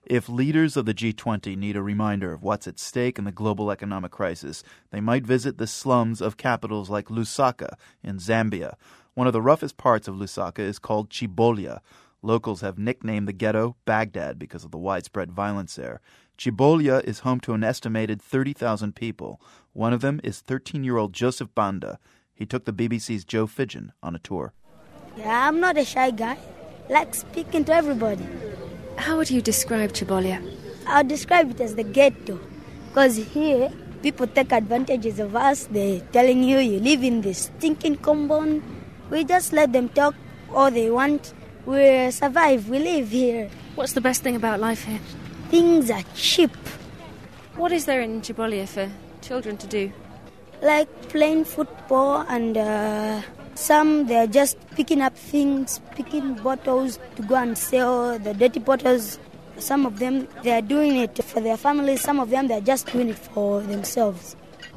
If leaders of the G20 need a reminder of what's at stake in the global economic crisis, they might visit the slums of capitals like Lusaka in Zambia. One of the roughest parts of Lusaka is called Chibolya. Locals have nicknamed the ghetto Baghdad because of the widespread violence there. Chibolya is home to an estimated 30,000 people. One of them is 13-year-old Joseph Banda. He took the BBC's Joe Fidgen on a tour. Yeah, I'm not a shy guy. I like speaking to everybody. How would you describe Chibolya? I'll describe it as the ghetto. Because here, people take advantages of us. They're telling you live in this stinking compound. We just let them talk all they want. We survive. We live here. What's the best thing about life here? Things are cheap. What is there in Chibolya for children to do? Like playing football and some they're just picking up things, picking bottles to go and sell the dirty bottles. Some of them, they're doing it for their families. Some of them, they're just doing it for themselves.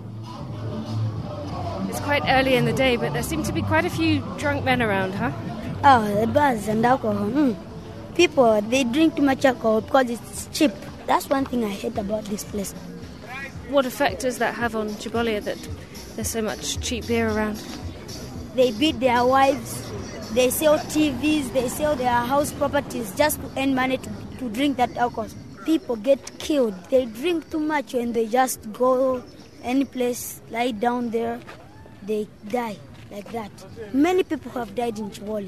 It's quite early in the day, but there seem to be quite a few drunk men around, huh? Oh, the bars and alcohol. People, they drink too much alcohol because it's cheap. That's one thing I hate about this place. What effect does that have on Chibolya that there's so much cheap beer around? They beat their wives, they sell TVs, they sell their house properties just to earn money to drink that alcohol. People get killed. They drink too much and they just go any place, lie down there, they die like that. Many people have died in Chibolya.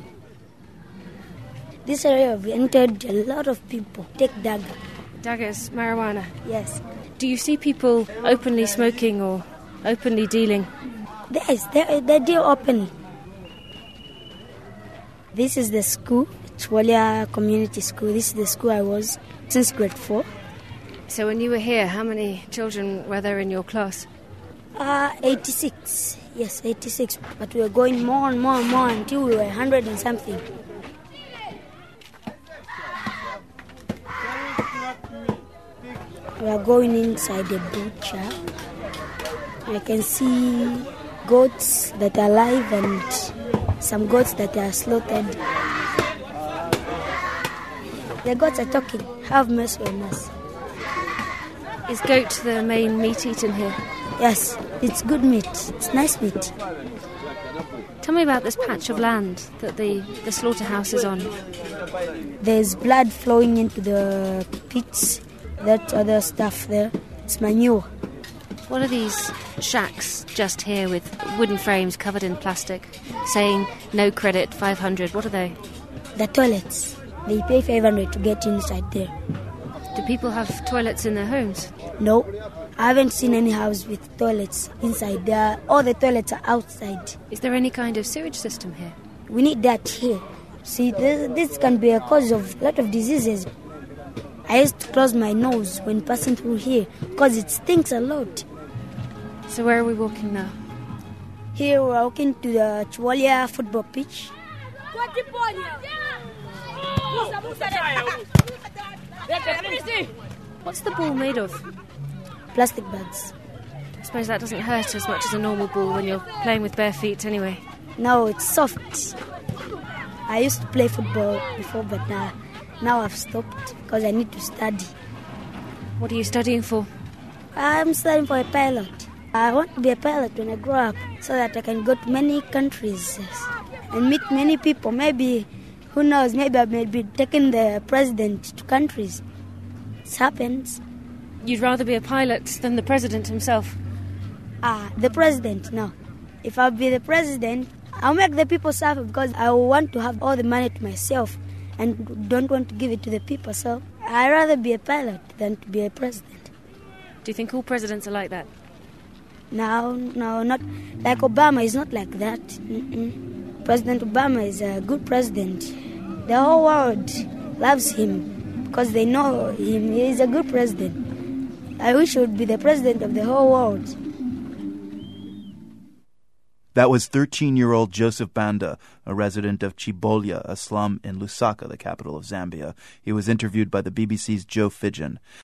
This area have entered a lot of people. Take daga. Dagas, marijuana? Yes. Do you see people openly smoking or openly dealing? Yes, they deal openly. This is the school, Chibolya Community School. This is the school I was since grade 4. So when you were here, how many children were there in your class? 86. Yes, 86. But we were going more and more and more until we were 100 and something. We are going inside the butcher. I can see goats that are alive and some goats that are slaughtered. The goats are talking. Have mercy on us. Is goat the main meat eaten here? Yes, it's good meat. It's nice meat. Tell me about this patch of land that the slaughterhouse is on. There's blood flowing into the pits. That other stuff there, it's manure. What are these shacks just here with wooden frames covered in plastic, saying no credit, 500? What are they? The toilets. They pay 500 to get inside there. Do people have toilets in their homes? No, I haven't seen any house with toilets inside there. All the toilets are outside. Is there any kind of sewage system here? We need that here. See, this can be a cause of a lot of diseases. I used to close my nose when passing through here because it stinks a lot. So where are we walking now? Here we're walking to the Chibolya football pitch. What's the ball made of? Plastic bags. I suppose that doesn't hurt as much as a normal ball when you're playing with bare feet anyway. No, it's soft. I used to play football before, but now I've stopped because I need to study. What are you studying for? I'm studying for a pilot. I want to be a pilot when I grow up so that I can go to many countries and meet many people. Maybe, who knows, maybe I may be taking the president to countries. It happens. You'd rather be a pilot than the president himself? The president, no. If I'll be the president, I'll make the people suffer because I want to have all the money to myself and don't want to give it to the people. So I'd rather be a pilot than to be a president. Do you think all presidents are like that? No, not like Obama is not like that. President Obama is a good president. The whole world loves him because they know him. He is a good president. I wish he would be the president of the whole world. That was 13-year-old Joseph Banda, a resident of Chibolya, a slum in Lusaka, the capital of Zambia. He was interviewed by the BBC's Joe Fidgen.